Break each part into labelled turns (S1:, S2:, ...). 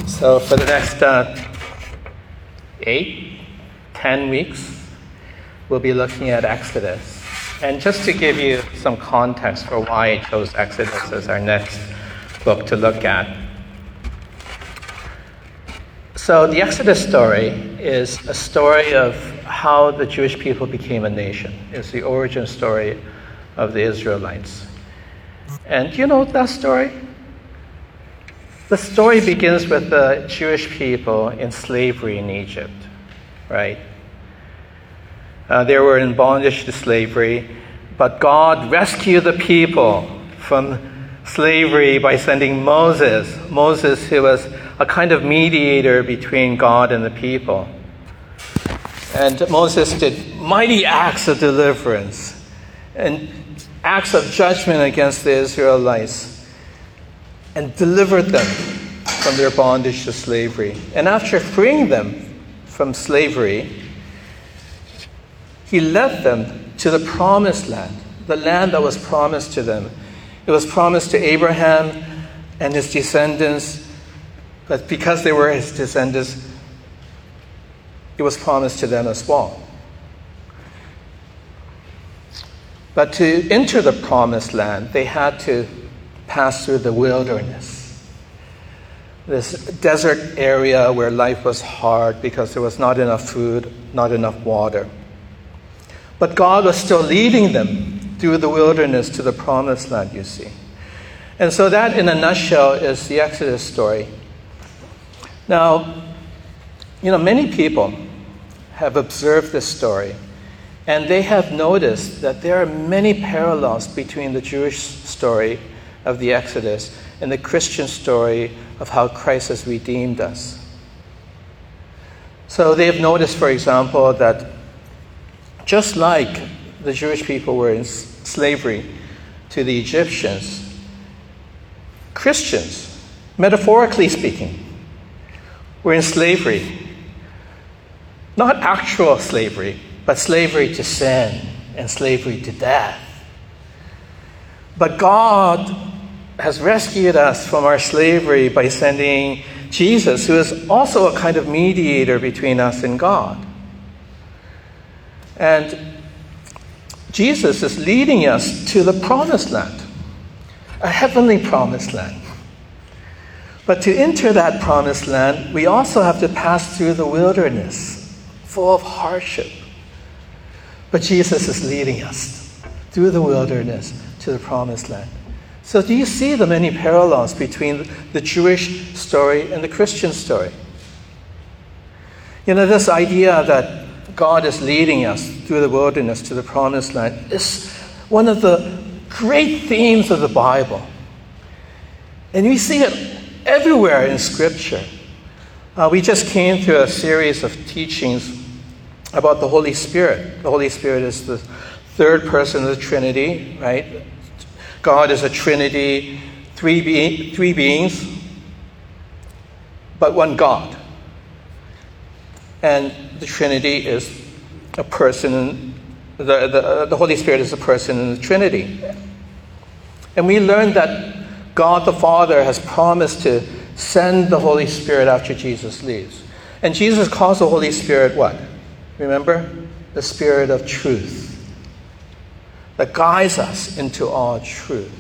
S1: So for the next 10 weeks, we'll be looking at Exodus. And just to give you some context for why I chose Exodus as our next book to look at. So the Exodus story is a story of how the Jewish people became a nation. It's the origin story of the Israelites. And do you know that story? The story begins with the Jewish people in slavery in Egypt, right? They were in bondage to slavery, but God rescued the people from slavery by sending Moses. Moses, who was a kind of mediator between God and the people. And Moses did mighty acts of deliverance and acts of judgment against the Israelites and delivered them from their bondage to slavery. And after freeing them from slavery, he led them to the promised land, the land that was promised to them. It was promised to Abraham and his descendants, but because they were his descendants, it was promised to them as well. But to enter the promised land, they had to pass through the wilderness, this desert area where life was hard because there was not enough food, not enough water. But God was still leading them through the wilderness to the promised land, you see. And so that, in a nutshell, is the Exodus story. Now, many people have observed this story, and they have noticed that there are many parallels between the Jewish story of the Exodus and the Christian story of how Christ has redeemed us. So they have noticed, for example, that just like the Jewish people were in slavery to the Egyptians, Christians, metaphorically speaking, were in slavery. Not actual slavery, but slavery to sin and slavery to death. But God has rescued us from our slavery by sending Jesus, who is also a kind of mediator between us and God. And Jesus is leading us to the promised land, a heavenly promised land. But to enter that promised land, we also have to pass through the wilderness, full of hardship. But Jesus is leading us through the wilderness to the promised land. So do you see the many parallels between the Jewish story and the Christian story? This idea that God is leading us through the wilderness to the promised land is one of the great themes of the Bible. And we see it everywhere in Scripture. We just came through a series of teachings about the Holy Spirit. The Holy Spirit is the third person of the Trinity, right? God is a Trinity, three beings, but one God. And the Trinity is a person, the Holy Spirit is a person in the Trinity. And we learned that God the Father has promised to send the Holy Spirit after Jesus leaves. And Jesus calls the Holy Spirit what? Remember? The Spirit of truth, that guides us into all truth.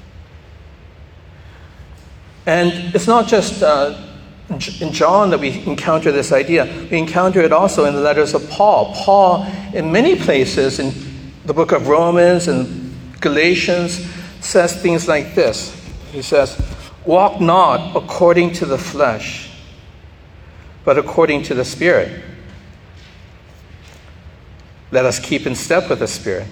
S1: And it's not just in John that we encounter this idea. We encounter it also in the letters of Paul. Paul, in many places in the book of Romans and Galatians, says things like this. He says, "Walk not according to the flesh, but according to the Spirit. Let us keep in step with the Spirit."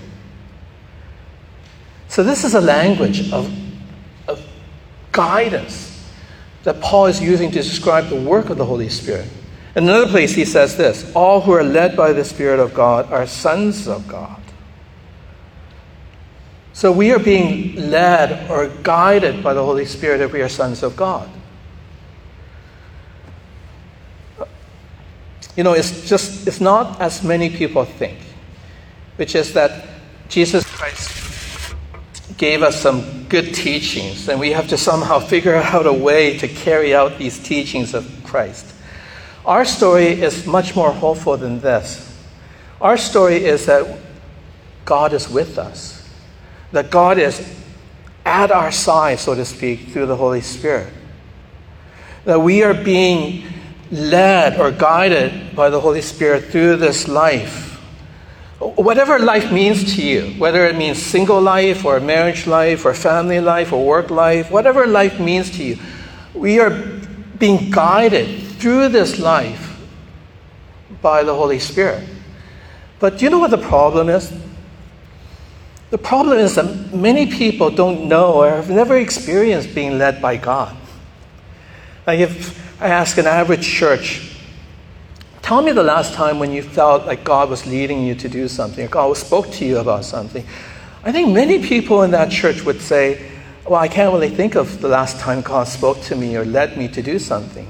S1: So this is a language of guidance that Paul is using to describe the work of the Holy Spirit. In another place he says this, "All who are led by the Spirit of God are sons of God." So we are being led or guided by the Holy Spirit if we are sons of God. It's not as many people think, which is that Jesus Christ gave us some good teachings, and we have to somehow figure out a way to carry out these teachings of Christ. Our story is much more hopeful than this. Our story is that God is with us, that God is at our side, so to speak, through the Holy Spirit, that we are being led or guided by the Holy Spirit through this life. Whatever life means to you, whether it means single life or marriage life or family life or work life, whatever life means to you, we are being guided through this life by the Holy Spirit. But do you know what the problem is? The problem is that many people don't know or have never experienced being led by God. Like if I ask an average church, tell me the last time when you felt like God was leading you to do something, or God spoke to you about something. I think many people in that church would say, well, I can't really think of the last time God spoke to me or led me to do something.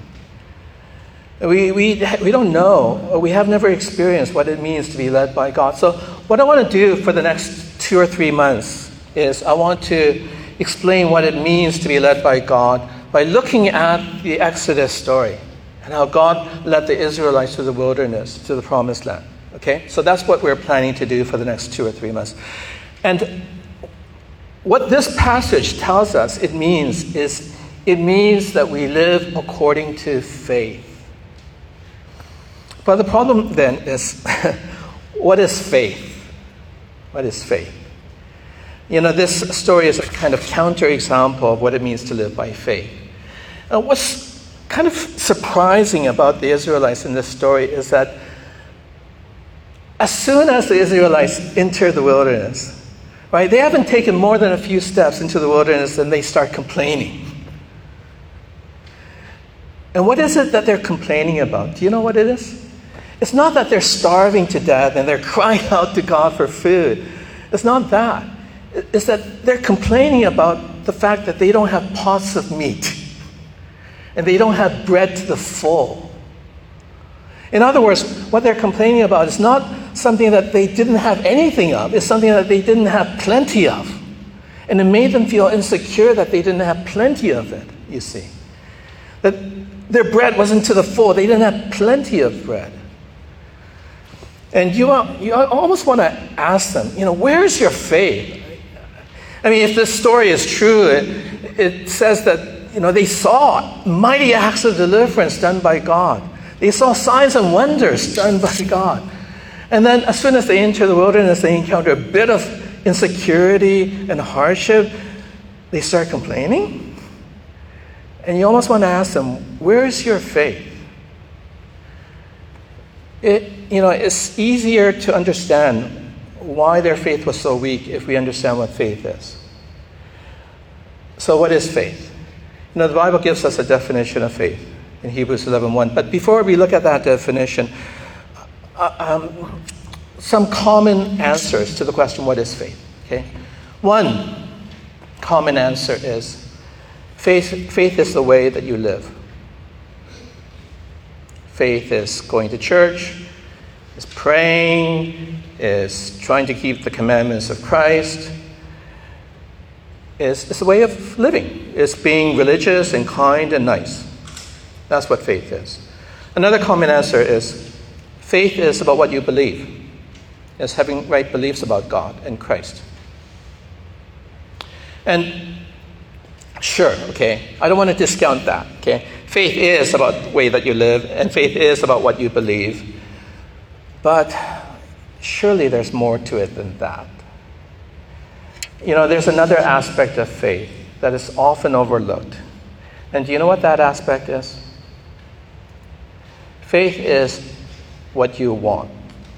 S1: We don't know, or we have never experienced what it means to be led by God. So what I want to do for the next 2 or 3 months is I want to explain what it means to be led by God by looking at the Exodus story and how God led the Israelites through the wilderness to the promised land. Okay? So that's what we're planning to do for the next 2 or 3 months. And what this passage tells us it means that we live according to faith. But the problem then is, what is faith? What is faith? You know, this story is a kind of counterexample of what it means to live by faith. What's kind of surprising about the Israelites in this story is that as soon as the Israelites enter the wilderness, right, they haven't taken more than a few steps into the wilderness and they start complaining. And what is it that they're complaining about? Do you know what it is? It's not that they're starving to death and they're crying out to God for food. It's not that. It's that they're complaining about the fact that they don't have pots of meat and they don't have bread to the full. In other words, what they're complaining about is not something that they didn't have anything of. It's something that they didn't have plenty of. And it made them feel insecure that they didn't have plenty of it, you see. That their bread wasn't to the full. They didn't have plenty of bread. And you almost want to ask them, where's your faith? I mean, if this story is true, it says that, they saw mighty acts of deliverance done by God. They saw signs and wonders done by God. And then as soon as they enter the wilderness, they encounter a bit of insecurity and hardship. They start complaining. And you almost want to ask them, where's your faith? It's easier to understand why their faith was so weak if we understand what faith is. So what is faith? The Bible gives us a definition of faith in Hebrews 11:1. But before we look at that definition, some common answers to the question, what is faith? Okay? One common answer is, faith is the way that you live. Faith is going to church, is praying, is trying to keep the commandments of Christ. It's a way of living. It's being religious and kind and nice. That's what faith is. Another common answer is, faith is about what you believe. It's having right beliefs about God and Christ. And sure, okay, I don't want to discount that, okay? Faith is about the way that you live, and faith is about what you believe. But surely there's more to it than that. There's another aspect of faith that is often overlooked. And do you know what that aspect is? Faith is what you want.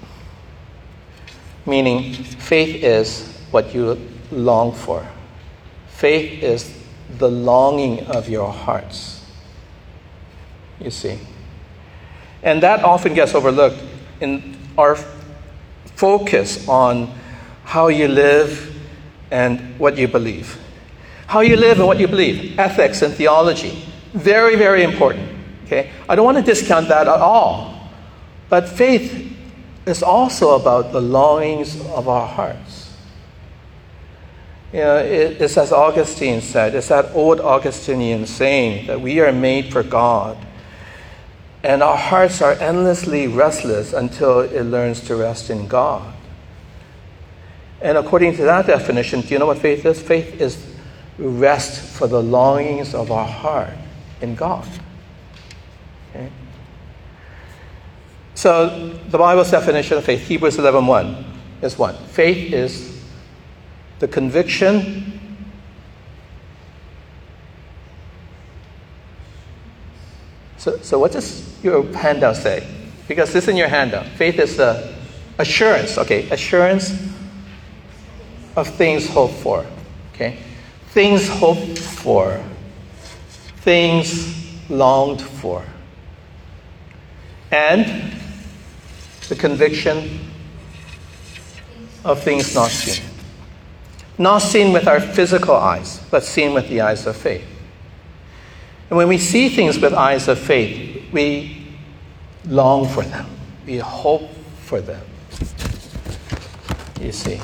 S1: Meaning, faith is what you long for. Faith is the longing of your hearts. You see. And that often gets overlooked in our focus on how you live and what you believe. How you live and what you believe. Ethics and theology. Very, very important. Okay? I don't want to discount that at all. But faith is also about the longings of our hearts. It's as Augustine said, it's that old Augustinian saying that we are made for God, and our hearts are endlessly restless until it learns to rest in God. And according to that definition, do you know what faith is? Faith is rest for the longings of our heart in God. Okay? So the Bible's definition of faith, Hebrews 11:1, is what? Faith is the conviction So what does your handout say? Because this is in your handout. Faith is the assurance, okay? Assurance of things hoped for, okay? Things hoped for. Things longed for. And the conviction of things not seen. Not seen with our physical eyes, but seen with the eyes of faith. And when we see things with eyes of faith, we long for them. We hope for them. You see.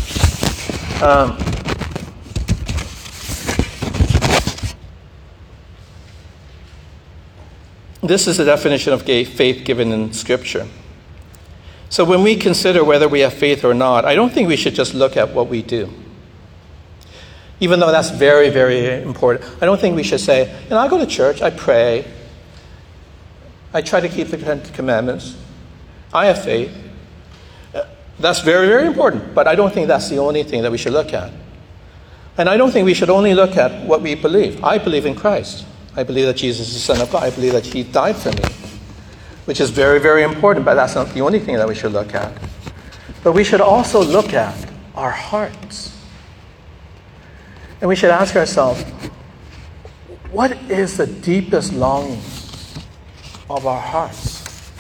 S1: This is the definition of faith given in Scripture. So when we consider whether we have faith or not, I don't think we should just look at what we do. Even though that's very, very important. I don't think we should say, I go to church, I pray, I try to keep the Ten Commandments, I have faith. That's very, very important, but I don't think that's the only thing that we should look at. And I don't think we should only look at what we believe. I believe in Christ. I believe that Jesus is the Son of God. I believe that He died for me, which is very, very important, but that's not the only thing that we should look at. But we should also look at our hearts. And we should ask ourselves, what is the deepest longing of our hearts?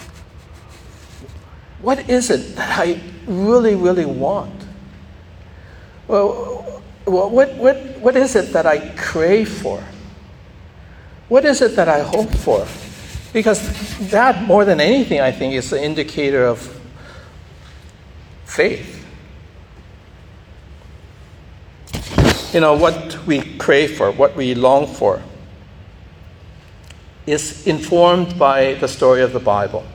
S1: What is it that I really, really want? Well, what is it that I crave for? What is it that I hope for? Because that, more than anything, I think, is the indicator of faith. What we crave for, what we long for, is informed by the story of the Bible.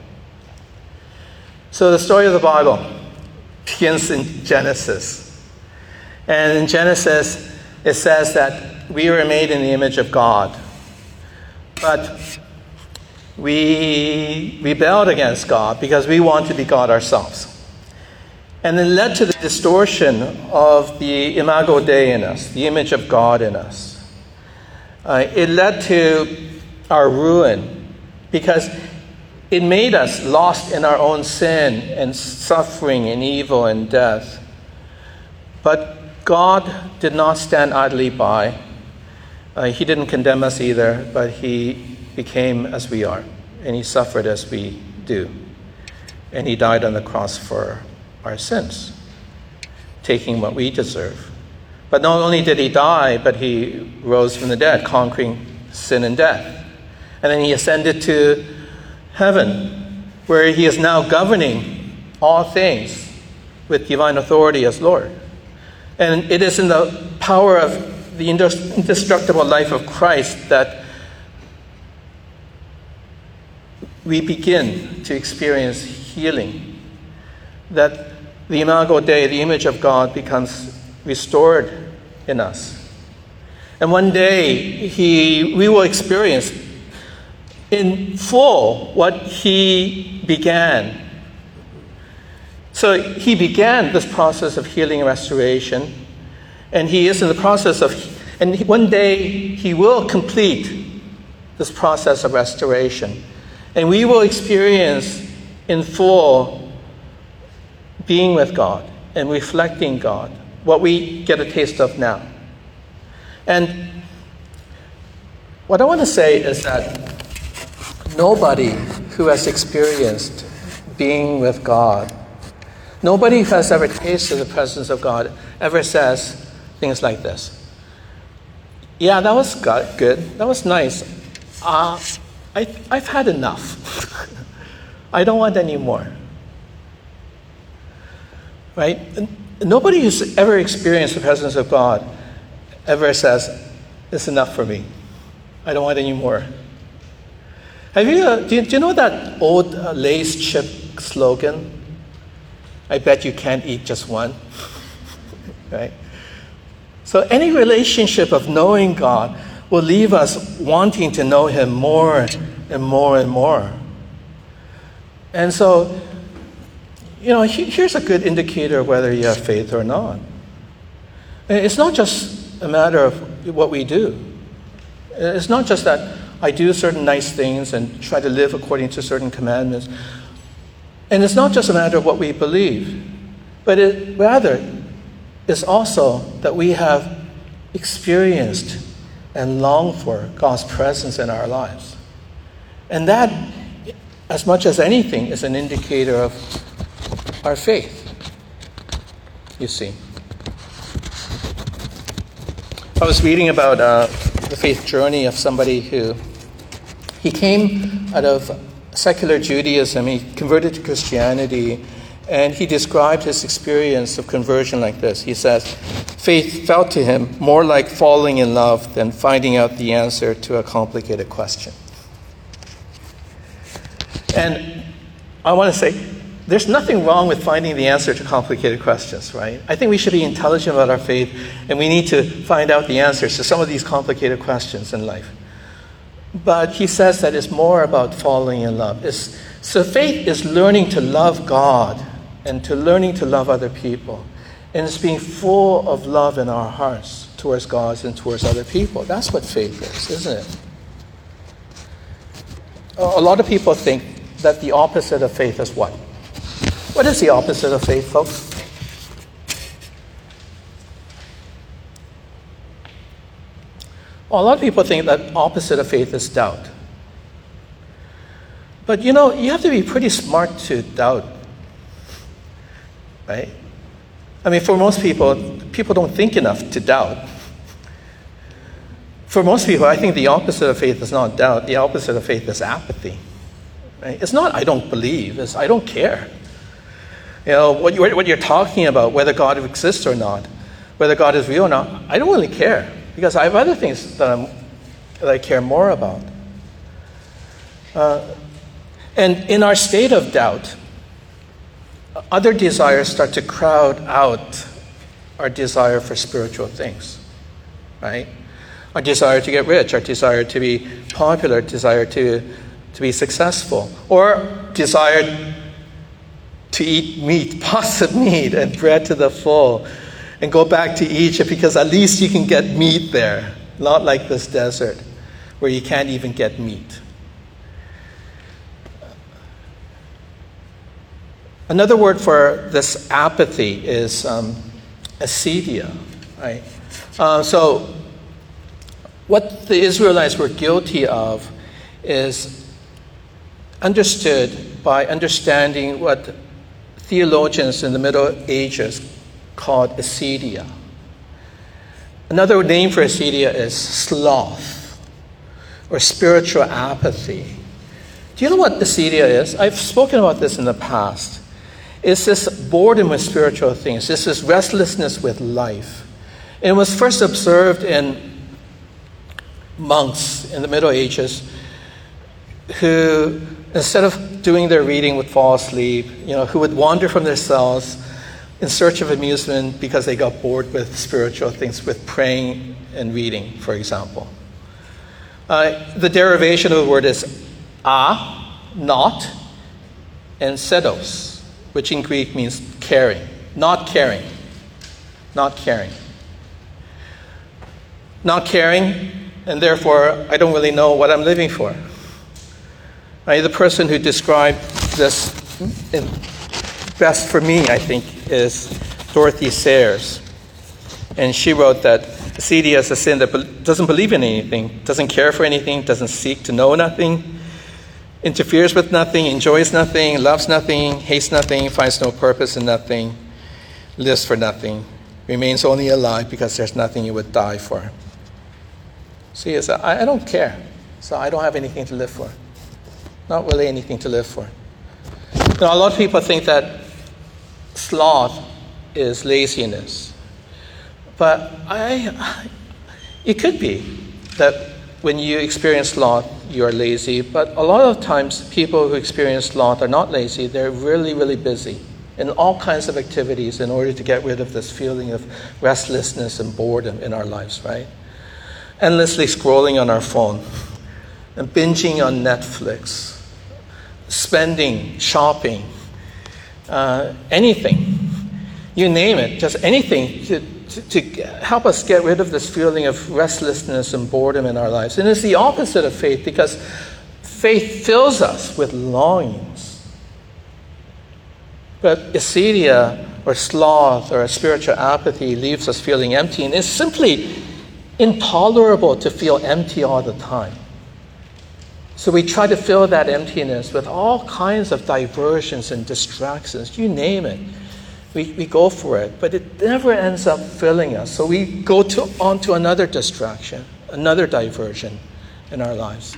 S1: So the story of the Bible begins in Genesis. And in Genesis, it says that we were made in the image of God. But we rebelled against God because we want to be God ourselves. And it led to the distortion of the imago Dei in us, the image of God in us. It led to our ruin because it made us lost in our own sin and suffering and evil and death. But God did not stand idly by. He didn't condemn us either, but He became as we are, and He suffered as we do. And He died on the cross for our sins, taking what we deserve. But not only did He die, but He rose from the dead, conquering sin and death. And then He ascended to heaven, where He is now governing all things with divine authority as Lord. And it is in the power of the indestructible life of Christ that we begin to experience healing, that the imago Dei, the image of God, becomes restored in us. And one day, we will experience in full what He began. So He began this process of healing and restoration, and He is in the process of, and one day He will complete this process of restoration. And we will experience in full being with God and reflecting God, what we get a taste of now. And what I want to say is that nobody who has experienced being with God, nobody who has ever tasted the presence of God ever says things like this. Yeah, that was good. That was nice. I've had enough. I don't want any more. Right? nobody who's ever experienced the presence of God ever says, it's enough for me. I don't want any more. Do you know that old Lay's chip slogan? I bet you can't eat just one. Right? So any relationship of knowing God will leave us wanting to know Him more and more and more. And so, here's a good indicator of whether you have faith or not. It's not just a matter of what we do. It's not just that I do certain nice things and try to live according to certain commandments. And it's not just a matter of what we believe, but rather it's also that we have experienced and longed for God's presence in our lives. And that, as much as anything, is an indicator of our faith, you see. I was reading about the faith journey of somebody who, he came out of secular Judaism, he converted to Christianity, and he described his experience of conversion like this. He says, faith felt to him more like falling in love than finding out the answer to a complicated question. And I want to say, there's nothing wrong with finding the answer to complicated questions, right? I think we should be intelligent about our faith, and we need to find out the answers to some of these complicated questions in life. But he says that it's more about falling in love. So faith is learning to love God and to learning to love other people. And it's being full of love in our hearts towards God and towards other people. That's what faith is, isn't it? A lot of people think that the opposite of faith is what? What is the opposite of faith, folks? Well, a lot of people think that opposite of faith is doubt. But you have to be pretty smart to doubt, right? I mean, for most people don't think enough to doubt. For most people, I think the opposite of faith is not doubt. The opposite of faith is apathy. Right? It's not I don't believe, it's I don't care. What you're talking about, whether God exists or not, whether God is real or not, I don't really care. Because I have other things that I care more about. And in our state of doubt, other desires start to crowd out our desire for spiritual things, right? Our desire to get rich, our desire to be popular, desire to be successful, or desire to eat meat, pots of meat and bread to the full, and go back to Egypt because at least you can get meat there, not like this desert where you can't even get meat. Another word for this apathy is acedia, right? So what the Israelites were guilty of is understood by understanding what theologians in the Middle Ages called acedia. Another name for acedia is sloth or spiritual apathy. Do you know what acedia is? I've spoken about this in the past. It's this boredom with spiritual things. It's this restlessness with life. It was first observed in monks in the Middle Ages who, instead of doing their reading, would fall asleep, who would wander from their cells in search of amusement because they got bored with spiritual things, with praying and reading, for example. The derivation of the word is not, and sedos, which in Greek means caring. Not caring. Not caring. Not caring, and therefore I don't really know what I'm living for. The person who described this best for me, I think, is Dorothy Sayers. And she wrote that acedia is a sin that doesn't believe in anything, doesn't care for anything, doesn't seek to know nothing, interferes with nothing, enjoys nothing, loves nothing, hates nothing, finds no purpose in nothing, lives for nothing, remains only alive because there's nothing you would die for. See, I don't care, so I don't have anything to live for. Not really anything to live for. A lot of people think that sloth is laziness. But it could be that when you experience sloth, you are lazy. But a lot of times, people who experience sloth are not lazy. They're really, really busy in all kinds of activities in order to get rid of this feeling of restlessness and boredom in our lives, right? Endlessly scrolling on our phone and binging on Netflix, spending, shopping, anything, you name it, just anything to help us get rid of this feeling of restlessness and boredom in our lives. And it's the opposite of faith, because faith fills us with longings. But acedia, or sloth, or a spiritual apathy leaves us feeling empty, and it's simply intolerable to feel empty all the time. So we try to fill that emptiness with all kinds of diversions and distractions. You name it. We go for it, but it never ends up filling us. So we go on to another distraction, another diversion in our lives.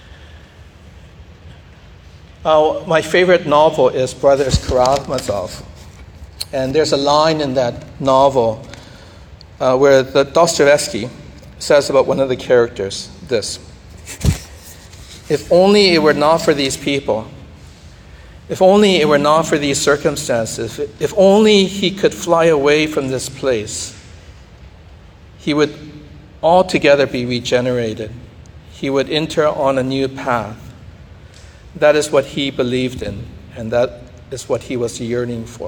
S1: My favorite novel is Brothers Karamazov. And there's a line in that novel where the Dostoevsky says about one of the characters this: if only it were not for these people, if only it were not for these circumstances, if only he could fly away from this place, he would altogether be regenerated. He would enter on a new path. That is what he believed in, and that is what he was yearning for.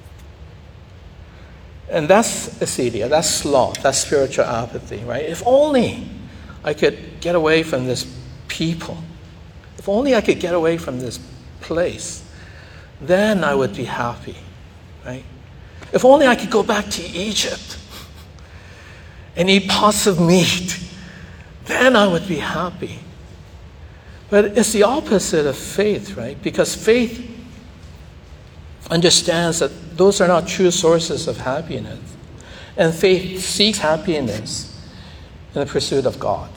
S1: And that's acedia, that's sloth, that's spiritual apathy, right? If only I could get away from this people, if only I could get away from this place, then I would be happy, right? If only I could go back to Egypt and eat pots of meat, then I would be happy. But it's the opposite of faith, right? Because faith understands that those are not true sources of happiness. And faith seeks happiness in the pursuit of God.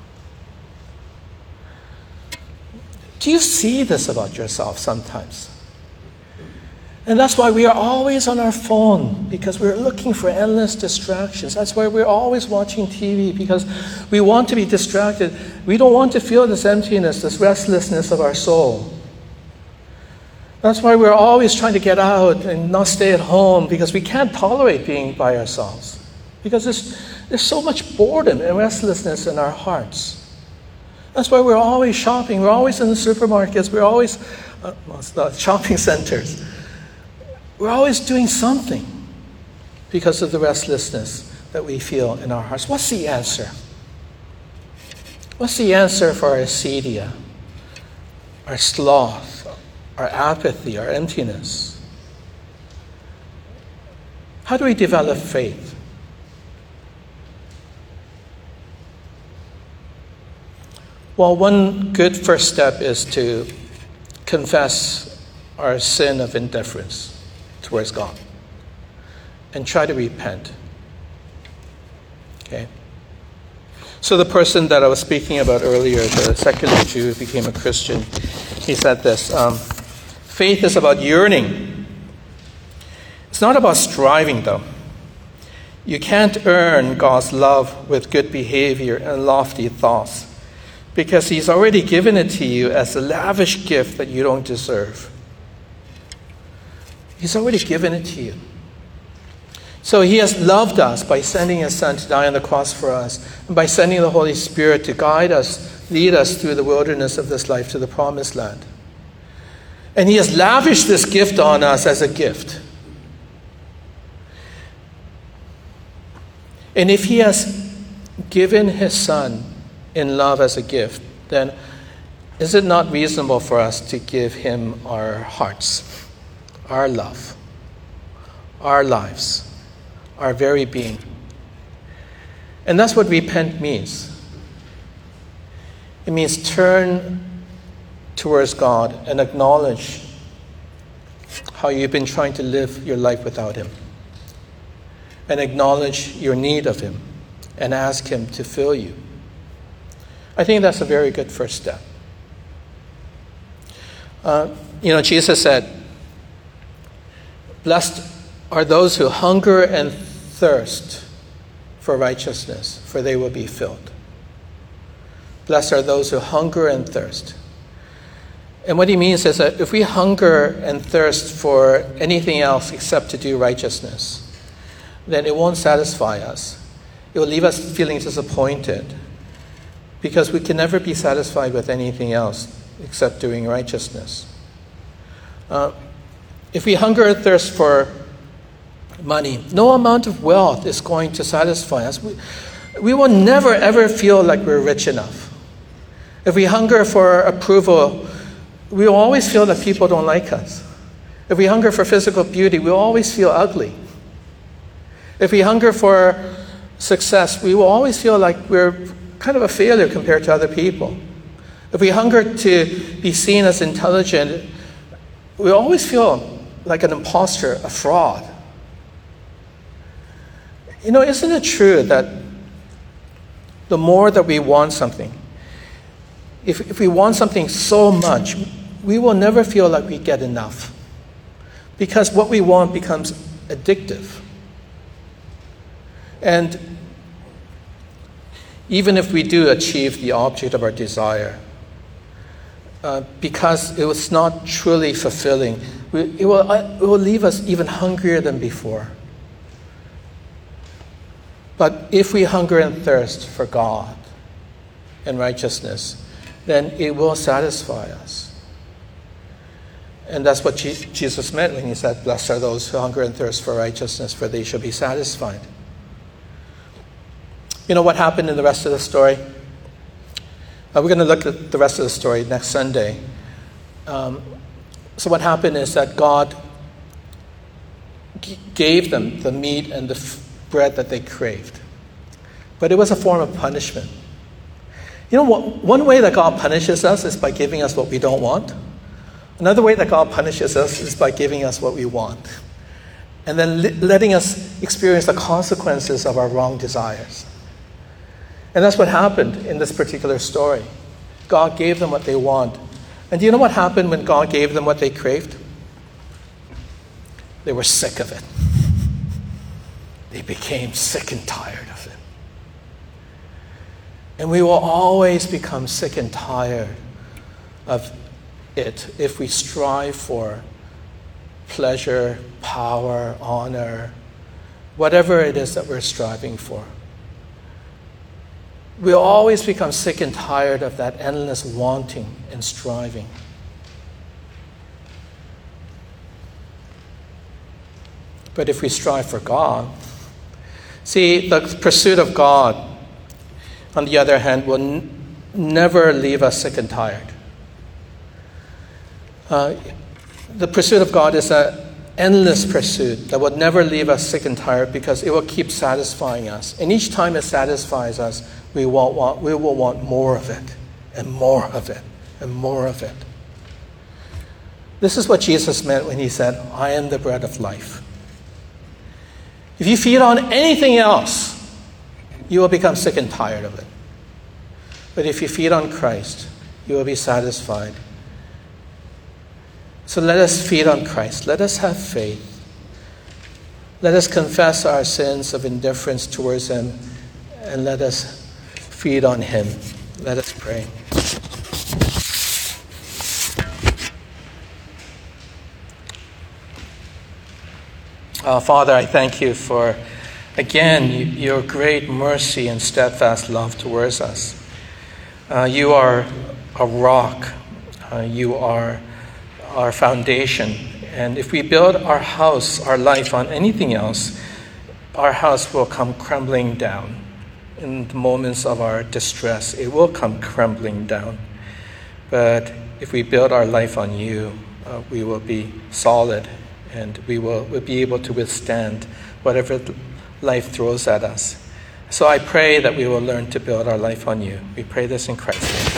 S1: Do you see this about yourself sometimes? And that's why we are always on our phone, because we're looking for endless distractions. That's why we're always watching TV, because we want to be distracted. We don't want to feel this emptiness, this restlessness of our soul. That's why we're always trying to get out and not stay at home, because we can't tolerate being by ourselves. Because there's so much boredom and restlessness in our hearts. That's why we're always shopping. We're always in the supermarkets. We're always shopping centers. We're always doing something because of the restlessness that we feel in our hearts. What's the answer? What's the answer for our acedia, our sloth, our apathy, our emptiness? How do we develop faith? Well, one good first step is to confess our sin of indifference towards God and try to repent. Okay? So the person that I was speaking about earlier, the secular Jew who became a Christian, he said this: faith is about yearning. It's not about striving, though. You can't earn God's love with good behavior and lofty thoughts, because He's already given it to you as a lavish gift that you don't deserve. He's already given it to you. So He has loved us by sending His Son to die on the cross for us, and by sending the Holy Spirit to guide us, lead us through the wilderness of this life to the promised land. And He has lavished this gift on us as a gift. And if He has given His Son in love as a gift, then is it not reasonable for us to give Him our hearts, our love, our lives, our very being? And that's what repent means. It means turn towards God and acknowledge how you've been trying to live your life without Him, and acknowledge your need of Him and ask Him to fill you. I think that's a very good first step. Jesus said, blessed are those who hunger and thirst for righteousness, for they will be filled. Blessed are those who hunger and thirst. And what he means is that if we hunger and thirst for anything else except to do righteousness, then it won't satisfy us. It will leave us feeling disappointed because we can never be satisfied with anything else except doing righteousness. If we hunger and thirst for money, no amount of wealth is going to satisfy us. We will never ever feel like we're rich enough. If we hunger for approval, we will always feel that people don't like us. If we hunger for physical beauty, we'll always feel ugly. If we hunger for success, we will always feel like we're kind of a failure compared to other people. If we hunger to be seen as intelligent, we always feel like an imposter, a fraud. You know, isn't it true that the more that we want something, if we want something so much, we will never feel like we get enough. Because what we want becomes addictive. And even if we do achieve the object of our desire, because it was not truly fulfilling, it will leave us even hungrier than before. But if we hunger and thirst for God and righteousness, then it will satisfy us. And that's what Jesus meant when he said, blessed are those who hunger and thirst for righteousness, for they shall be satisfied. You know what happened in the rest of the story? We're going to look at the rest of the story next Sunday. So what happened is that God gave them the meat and the bread that they craved. But it was a form of punishment. You know, one way that God punishes us is by giving us what we don't want. Another way that God punishes us is by giving us what we want. And then letting us experience the consequences of our wrong desires. And that's what happened in this particular story. God gave them what they want. And do you know what happened when God gave them what they craved? They were sick of it. They became sick and tired of it. And we will always become sick and tired of it if we strive for pleasure, power, honor, whatever it is that we're striving for. We'll always become sick and tired of that endless wanting and striving. But if we strive for God, see, the pursuit of God, on the other hand, will never leave us sick and tired. The pursuit of God is an endless pursuit that will never leave us sick and tired because it will keep satisfying us. And each time it satisfies us, we will want more of it, and more of it, and more of it. This is what Jesus meant when he said, I am the bread of life. If you feed on anything else, you will become sick and tired of it. But if you feed on Christ, you will be satisfied. So let us feed on Christ. Let us have faith. Let us confess our sins of indifference towards him, and let us feed on him. Let us pray. Father, I thank you for, again, your great mercy and steadfast love towards us. You are a rock. You are our foundation. And if we build our house, our life on anything else, our house will come crumbling down. In the moments of our distress, it will come crumbling down. But if we build our life on you, we will be solid, and we'll be able to withstand whatever life throws at us. So I pray that we will learn to build our life on you. We pray this in Christ's name.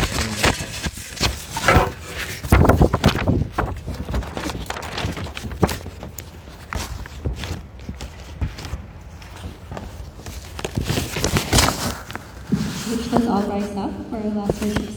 S2: Let's all rise up for our last worship